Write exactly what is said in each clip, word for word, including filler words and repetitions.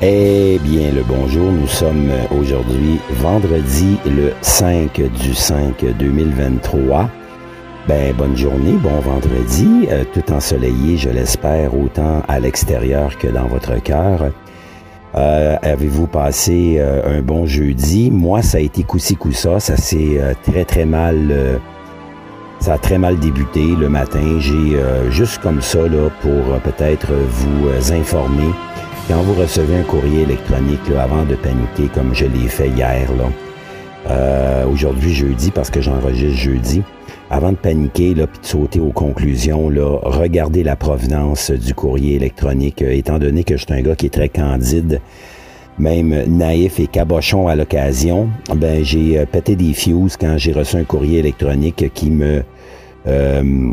Eh bien, le bonjour, nous sommes aujourd'hui vendredi le cinq du cinq deux mille vingt-trois. Ben, bonne journée, bon vendredi, euh, tout ensoleillé, je l'espère, autant à l'extérieur que dans votre cœur. Euh, avez-vous passé euh, un bon jeudi? Moi, ça a été coup-ci, coup-ça, ça s'est euh, très, très mal... Euh, ça a très mal débuté le matin. J'ai euh, juste comme ça, là, pour euh, peut-être vous euh, informer. Quand vous recevez un courrier électronique, là, avant de paniquer, comme je l'ai fait hier, là, euh, aujourd'hui, jeudi, parce que j'enregistre jeudi, avant de paniquer, là, puis de sauter aux conclusions, là, regardez la provenance du courrier électronique, euh, étant donné que je suis un gars qui est très candide, même naïf et cabochon à l'occasion, ben j'ai euh, pété des fuses quand j'ai reçu un courrier électronique qui me euh,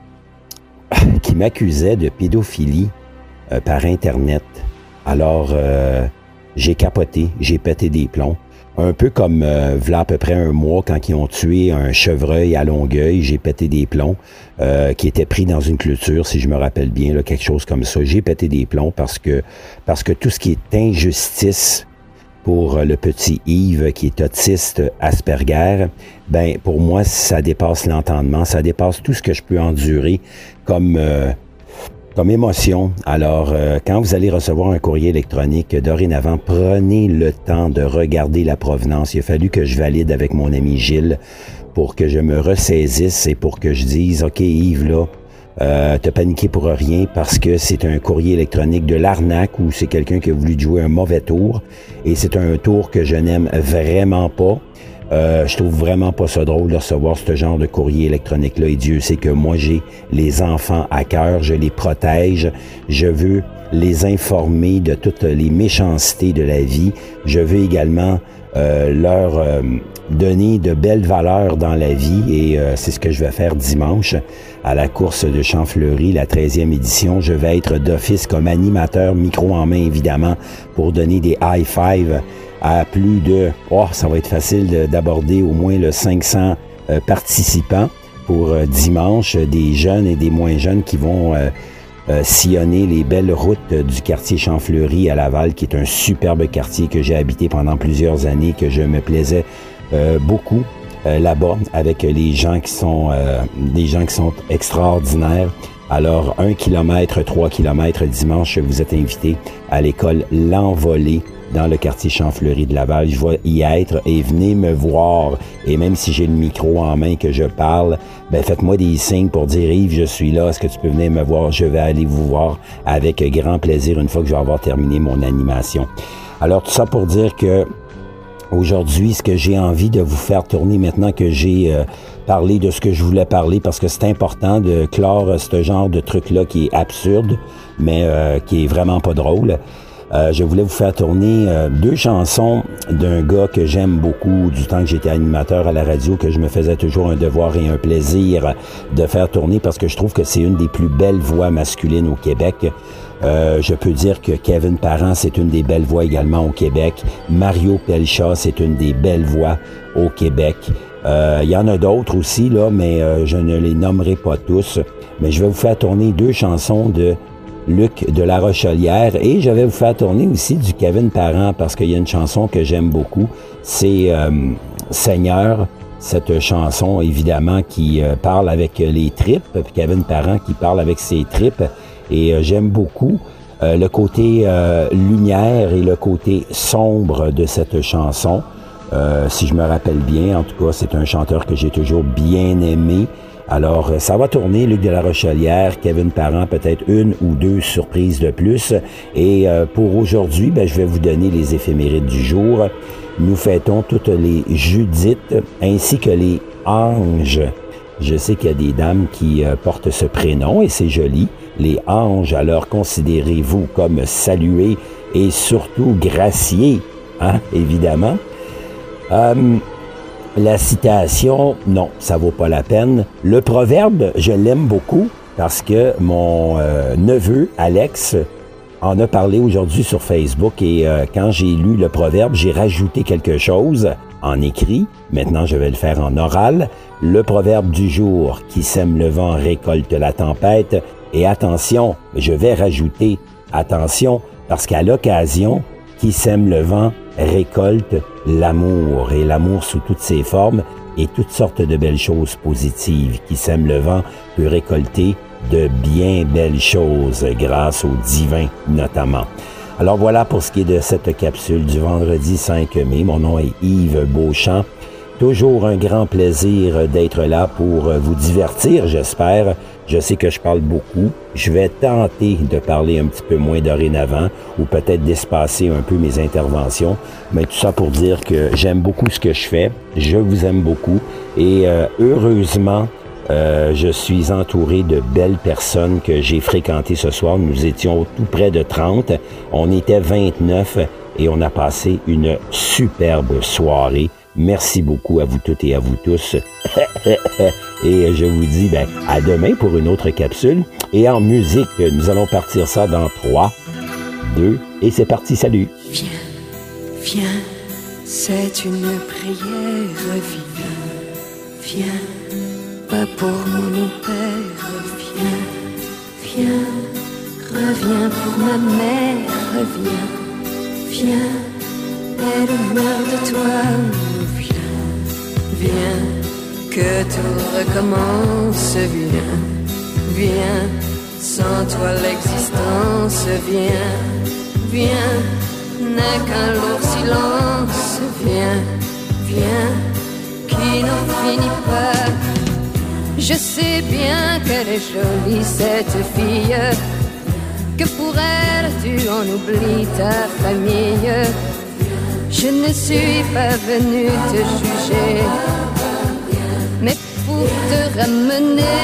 qui m'accusait de pédophilie euh, par Internet. Alors, euh, j'ai capoté, j'ai pété des plombs. Un peu comme, euh, v'là à peu près un mois, quand ils ont tué un chevreuil à Longueuil, j'ai pété des plombs, euh, qui était pris dans une clôture, si je me rappelle bien, là, quelque chose comme ça. J'ai pété des plombs parce que, parce que tout ce qui est injustice pour le petit Yves, qui est autiste Asperger, ben, pour moi, ça dépasse l'entendement, ça dépasse tout ce que je peux endurer comme... Euh, Comme émotion. Alors, euh, quand vous allez recevoir un courrier électronique, dorénavant, prenez le temps de regarder la provenance. Il a fallu que je valide avec mon ami Gilles pour que je me ressaisisse et pour que je dise, OK, Yves, là, euh, t'as paniqué pour rien parce que c'est un courrier électronique de l'arnaque ou c'est quelqu'un qui a voulu jouer un mauvais tour et c'est un tour que je n'aime vraiment pas. Euh, je trouve vraiment pas ça drôle de recevoir ce genre de courrier électronique-là. Et Dieu sait que moi, j'ai les enfants à cœur, je les protège. Je veux les informer de toutes les méchancetés de la vie. Je veux également euh, leur euh, donner de belles valeurs dans la vie. Et euh, c'est ce que je vais faire dimanche à la course de Champfleury, la treizième édition. Je vais être d'office comme animateur, micro en main évidemment, pour donner des high five à plus de, oh, ça va être facile d'aborder au moins le cinq cents euh, participants pour euh, dimanche, des jeunes et des moins jeunes qui vont euh, euh, sillonner les belles routes euh, du quartier Champfleury à Laval, qui est un superbe quartier que j'ai habité pendant plusieurs années, que je me plaisais euh, beaucoup euh, là-bas avec les gens qui sont euh, des gens qui sont extraordinaires. Alors, un kilomètre, trois kilomètres dimanche, vous êtes invités à l'école L'Envolée dans le quartier Champfleury de Laval. Je vais y être et venez me voir. Et même si j'ai le micro en main que je parle, ben faites-moi des signes pour dire « Yves, je suis là, est-ce que tu peux venir me voir? » Je vais aller vous voir avec grand plaisir une fois que je vais avoir terminé mon animation. Alors, tout ça pour dire que aujourd'hui, ce que j'ai envie de vous faire tourner maintenant que j'ai euh, parlé de ce que je voulais parler, parce que c'est important de clore euh, ce genre de truc-là qui est absurde, mais euh, qui est vraiment pas drôle. Euh, je voulais vous faire tourner euh, deux chansons d'un gars que j'aime beaucoup du temps que j'étais animateur à la radio, que je me faisais toujours un devoir et un plaisir de faire tourner parce que je trouve que c'est une des plus belles voix masculines au Québec. Euh, je peux dire que Kevin Parent, c'est une des belles voix également au Québec. Mario Pelcha, c'est une des belles voix au Québec. Euh, il y en a d'autres aussi, là, mais euh, je ne les nommerai pas tous. Mais je vais vous faire tourner deux chansons de Luc de La Rochelière et je vais vous faire tourner aussi du Kevin Parent parce qu'il y a une chanson que j'aime beaucoup. C'est euh, Seigneur, cette chanson évidemment qui euh, parle avec les tripes. Kevin Parent qui parle avec ses tripes. Et euh, j'aime beaucoup euh, le côté euh, lumière et le côté sombre de cette chanson. Euh, si je me rappelle bien, en tout cas, c'est un chanteur que j'ai toujours bien aimé. Alors, ça va tourner, Luc de La Rochelière, Kevin Parent, peut-être une ou deux surprises de plus. Et euh, pour aujourd'hui, ben, je vais vous donner les éphémérides du jour. Nous fêtons toutes les Judith ainsi que les Anges. Je sais qu'il y a des dames qui euh, portent ce prénom et c'est joli. Les Anges, alors considérez-vous comme salués et surtout graciés, hein, évidemment. Euh, la citation, non, ça vaut pas la peine. Le proverbe, je l'aime beaucoup parce que mon euh, neveu, Alex, en a parlé aujourd'hui sur Facebook et euh, quand j'ai lu le proverbe, j'ai rajouté quelque chose en écrit. Maintenant, je vais le faire en oral. Le proverbe du jour, qui sème le vent récolte la tempête. Et attention, je vais rajouter attention parce qu'à l'occasion Qui sème le vent récolte l'amour, et l'amour sous toutes ses formes et toutes sortes de belles choses positives. Qui sème le vent peut récolter de bien belles choses grâce au divin notamment. Alors voilà pour ce qui est de cette capsule du vendredi cinq mai. Mon nom est Yves Beauchamp. Toujours un grand plaisir d'être là pour vous divertir, j'espère. Je sais que je parle beaucoup. Je vais tenter de parler un petit peu moins dorénavant ou peut-être d'espacer un peu mes interventions. Mais tout ça pour dire que j'aime beaucoup ce que je fais. Je vous aime beaucoup. Et euh, heureusement, euh, je suis entouré de belles personnes que j'ai fréquentées ce soir. Nous étions tout près de trente. On était vingt-neuf et on a passé une superbe soirée. Merci beaucoup à vous toutes et à vous tous. Et je vous dis ben, à demain pour une autre capsule. Et en musique, nous allons partir ça dans trois, deux, et c'est parti, salut. Viens, viens, c'est une prière, viens, viens, pas pour moi mon père, viens, viens, reviens pour ma mère, reviens, viens, elle meurt de toi, viens, viens, que tout recommence, viens, viens, sans toi l'existence, viens, viens, n'est qu'un lourd silence, viens, viens, qui n'en finit pas. Je sais bien qu'elle est jolie cette fille, que pour elle tu en oublies ta famille. Je ne suis pas venue te juger, mais pour te ramener.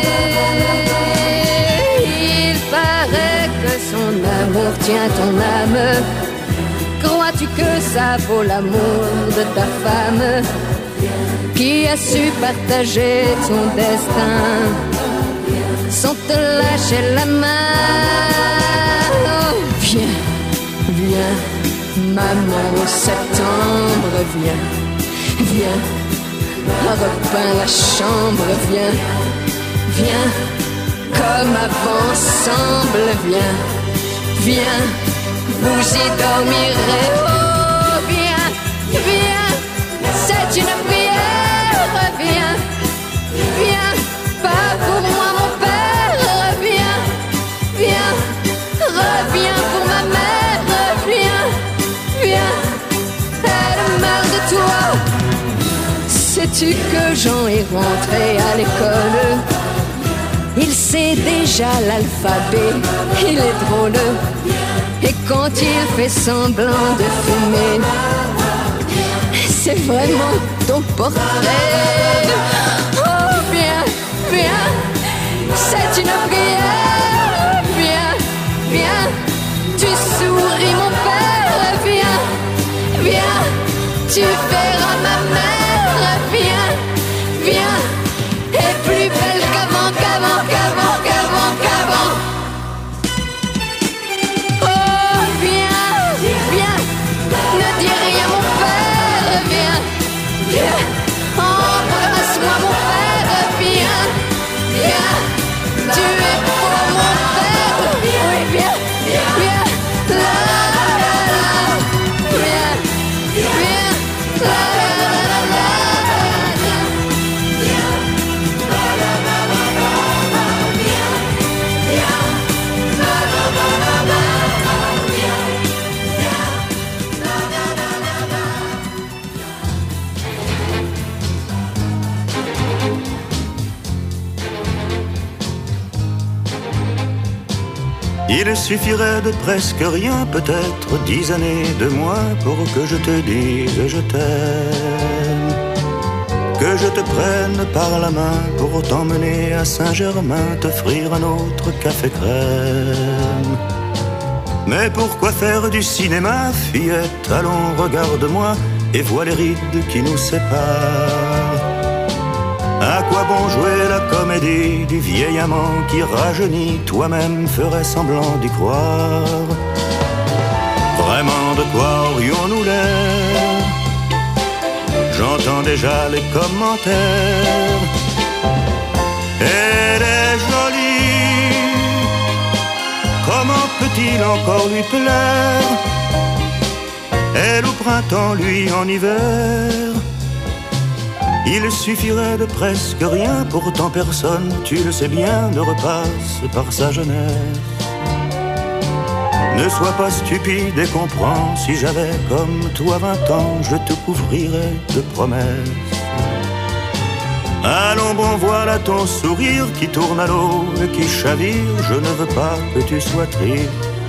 Il paraît que son amour tient ton âme. Crois-tu que ça vaut l'amour de ta femme, qui a su partager ton destin sans te lâcher la main? Oh, viens, viens, maman au septembre, viens, viens, repeins la chambre, viens, viens, comme avant ensemble, viens, viens, vous y dormirez. Oh, viens, viens, c'est une prière, viens, viens, pas pour moi mon père, viens, viens, reviens pour ma mère, viens, viens, elle meurt de toi. Sais-tu que Jean est rentré à l'école? Il sait déjà l'alphabet, il est drôle. Et quand il fait semblant de fumer, c'est vraiment ton portrait. Oh, viens, viens, c'est une prière. Viens, viens, tu souris mon père. Viens, viens, tu verras ma mère. Viens, viens, et plus belle qu'avant, qu'avant, qu'avant, qu'avant, qu'avant. Oh, viens, viens, ne dis rien mon père. Viens, viens, embrasse-moi mon père. Viens, viens, tu es pour mon père. Oui, viens, viens, la la la la. Viens, viens, la la la la. Il suffirait de presque rien, peut-être dix années de moins pour que je te dise je t'aime. Que je te prenne par la main pour t'emmener à Saint-Germain, t'offrir un autre café crème. Mais pourquoi faire du cinéma, fillette? Allons, regarde-moi et vois les rides qui nous séparent. À quoi bon jouer la comédie du vieil amant qui rajeunit? Toi-même ferais semblant d'y croire. Vraiment, de quoi aurions-nous l'air? J'entends déjà les commentaires. Elle est jolie, comment peut-il encore lui plaire? Elle au printemps, lui en hiver. Il suffirait de presque rien, pourtant personne, tu le sais bien, ne repasse par sa jeunesse. Ne sois pas stupide et comprends, si j'avais comme toi vingt ans, je te couvrirais de promesses. Allons bon, voilà ton sourire qui tourne à l'eau et qui chavire, je ne veux pas que tu sois triste.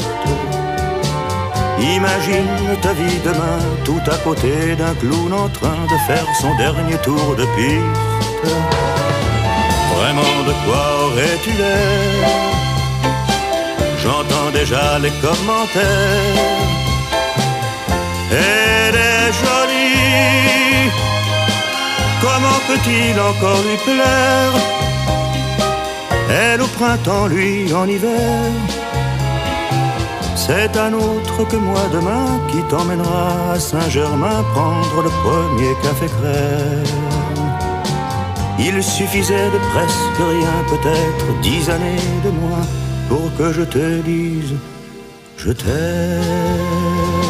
Imagine ta vie demain, tout à côté d'un clown en train de faire son dernier tour de piste. Vraiment, de quoi aurais-tu l'air? J'entends déjà les commentaires. Elle est jolie, comment peut-il encore lui plaire? Elle au printemps, lui en hiver. C'est un autre que moi demain qui t'emmènera à Saint-Germain prendre le premier café crème. Il suffisait de presque rien, peut-être dix années de moins, pour que je te dise je t'aime.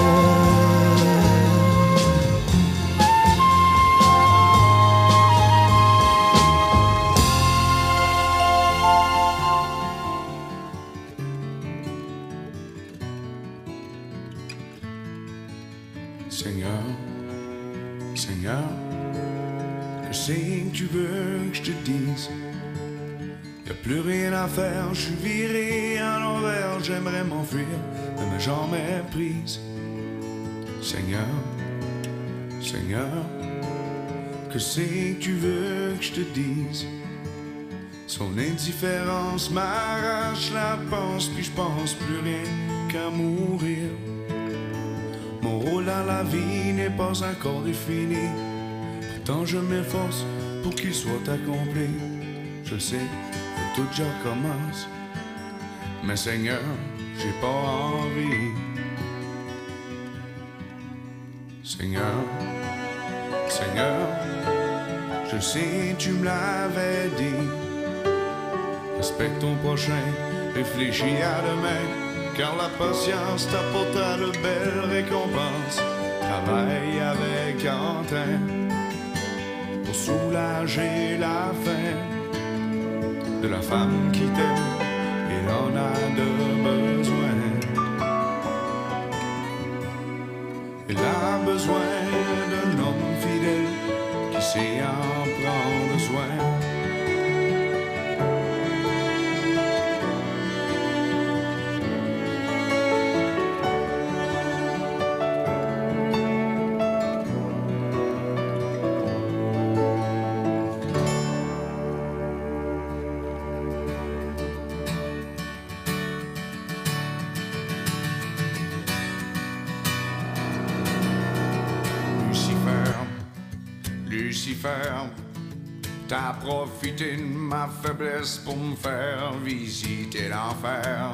Seigneur, Seigneur, que c'est que tu veux que je te dise? Y'a plus rien à faire, je suis viré à l'envers, j'aimerais m'enfuir, mais mes jambes sont prises. Seigneur, Seigneur, que c'est que tu veux que je te dise? Son indifférence m'arrache la panse, puis je pense plus rien qu'à mourir. Mon rôle dans la vie n'est pas encore défini, pourtant je m'efforce pour qu'il soit accompli. Je sais que tout déjà commence, mais Seigneur, j'ai pas envie. Seigneur, Seigneur, je sais tu me l'avais dit. Respecte ton prochain, réfléchis à demain, car la patience t'apportera de belles récompenses. Travaille avec entrain pour soulager la faim de la femme qui t'aime, il en a de besoin. Il a besoin d'un homme fidèle qui sait en prendre soin. Lucifer, t'as profité de ma faiblesse pour me faire visiter l'enfer.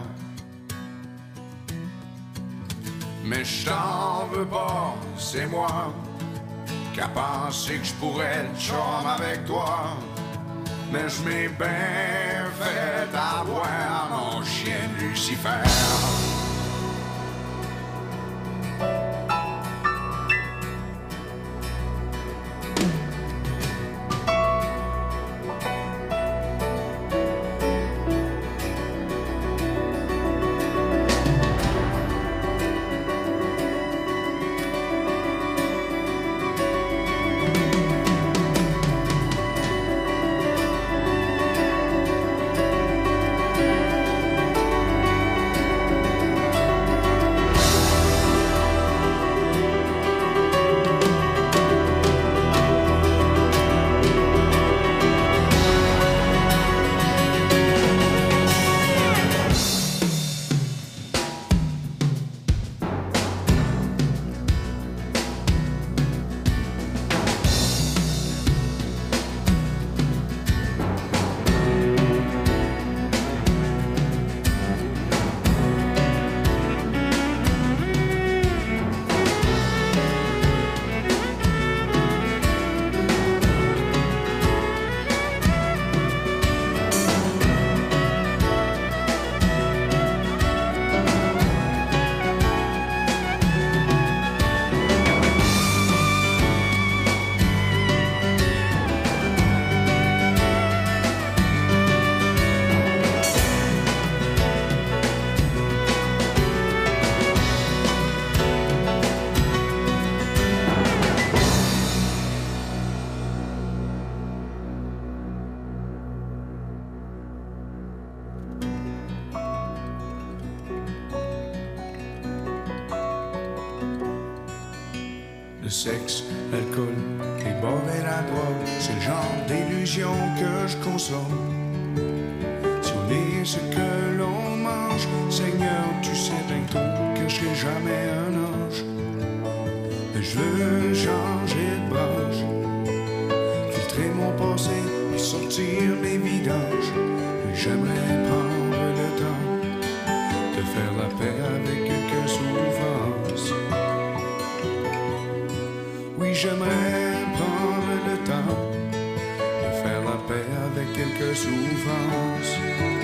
Mais je t'en veux pas, c'est moi qui a pensé que je pourrais être chum avec toi. Mais je m'ai bien fait avoir, mon chien Lucifer. sexe, l'alcool, les bars et la drogue, c'est le genre d'illusion que je consomme. Si on est ce que l'on mange, Seigneur, tu sais bien tôt que je serai jamais un ange. Mais je veux changer de branche, filtrer mon passé et sortir mes vidanges. Mais j'aimerais prendre le temps de faire la paix avec quelques souffrances. Oui, j'aimerais prendre le temps de faire la paix avec quelques souffrances.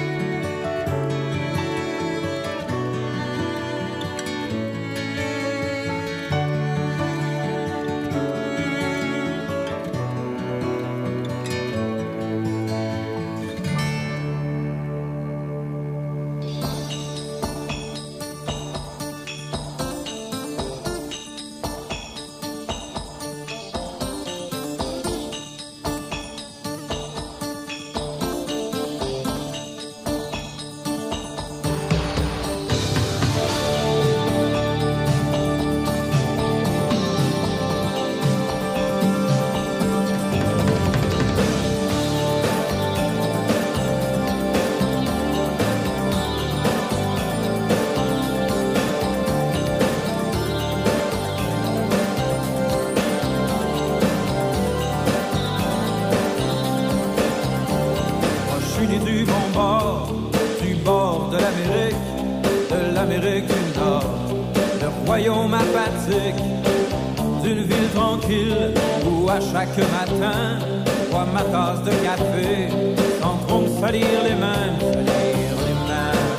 D'une ville tranquille où à chaque matin bois ma tasse de café sans trop me salir les mains, me salir les mains.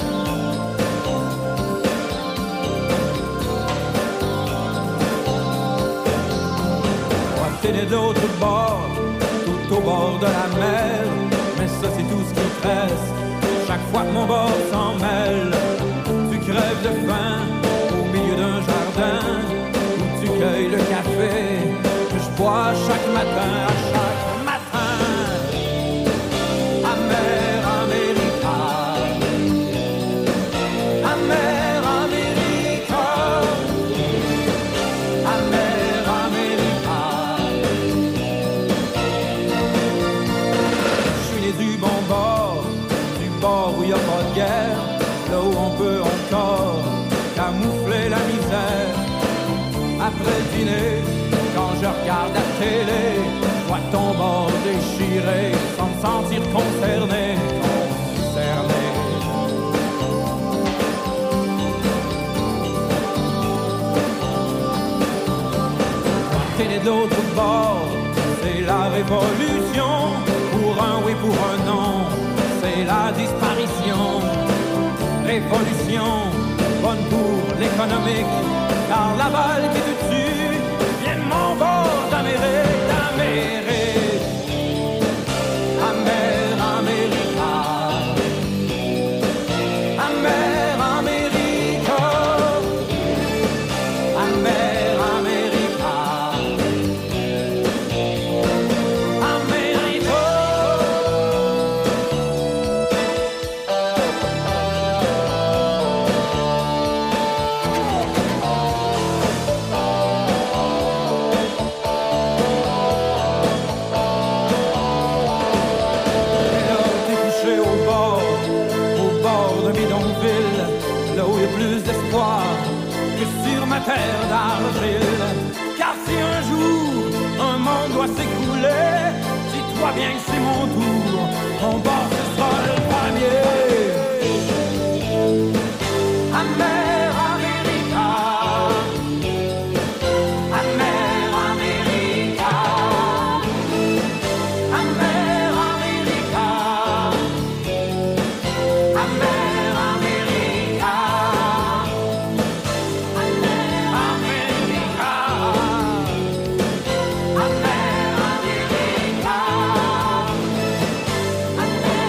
Moi t'es de l'autre bord, tout au bord de la mer, mais ça c'est tout ce qui reste. Chaque fois que mon bord s'en mêle, tu crèves de faim au milieu d'un jardin où tu cueilles le café que je bois chaque matin, à chaque matin. Amer America, Amer America, Amer America. Je suis né du bon bord, du bord où y a pas de guerre, là où on peut encore camoufler la misère. Après le dîner, quand je regarde la télé, je vois ton bord déchiré, sans me sentir concerné, concerné. T'es né de l'autre bord, c'est la révolution, pour un oui, pour un non, c'est la disparition. Révolution, bonne pour l'économique, car la balle qui te tue vient de mon bord d'Amérique, d'Amérique. Amer America, Amer America, Amer America, America. Terre d'argile, car si un jour un monde doit s'écrouler, dis-toi bien que c'est mon tour, mon bord ce sera le premier. Amer America, Amer America, Amer America, Amer America. Amer America, Amer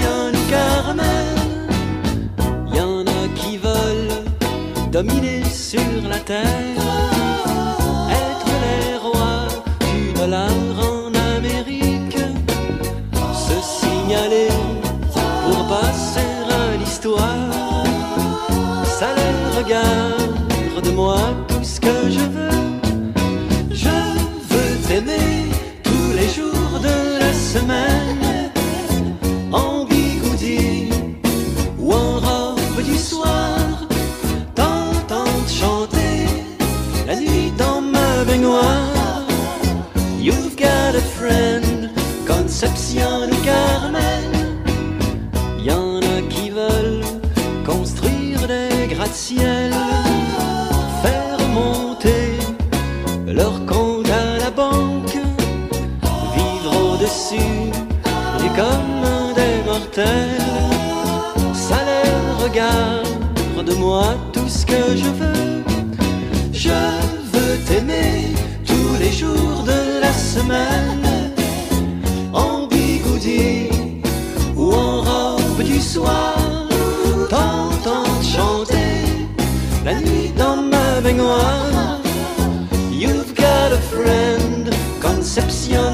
Concepción ou Carmen. Y en a qui veulent dominer sur la terre, être les rois du dollar en Amérique, se signaler pour passer à l'histoire. Ça les regarde de moi tout ce que je veux. Je veux t'aimer tous les jours de la semaine, en bigoudi ou en robe du soir, t'entendre chanter la nuit dans ma baignoire. You've got a friend, Concepción ou Carmen. Y'en a qui veulent construire des gratte-ciel, faire monter leur compte à la banque, vivre au-dessus du commun des mortels. Ça les regarde de moi tout ce que je veux. Je veux t'aimer tous les jours de la semaine, en bigoudi ou en robe du soir, t'entendre chanter la nuit dans ma baignoire. You've got a friend, Concepción